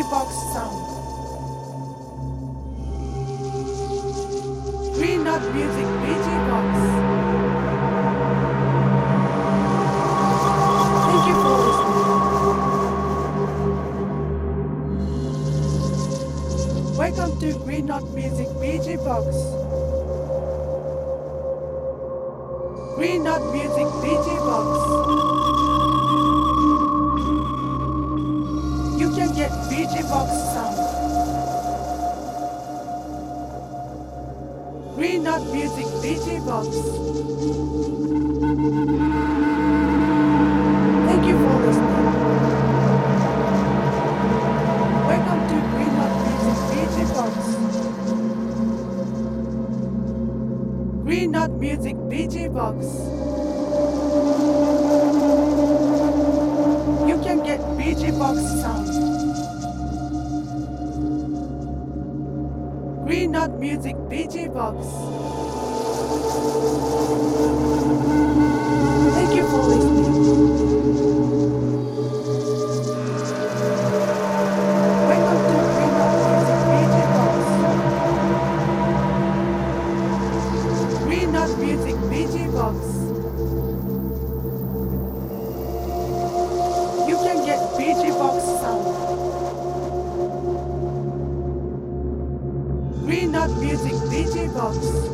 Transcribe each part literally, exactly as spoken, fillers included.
Box sound. Green Knot Music B G Box. Thank you for listening. Welcome to Green Knot Music B G Box. Green Knot Music B G Box. You can get B G Box sound. Green Knot Music B G Box. Thank you for listening. Welcome to Green Knot Music B G Box. Green Knot Music B G Box. You can get B G Box sound. Green Knot Music B G Box. Thank you for listening. Welcome to Green Knot Music B G Box. Green Knot Music B G Box. You can get B G Box sound. Green Knot Music B G Box.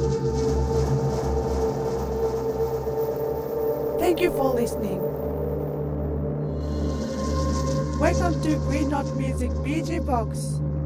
Thank you for listening. Welcome to Green Knot Music B G Box.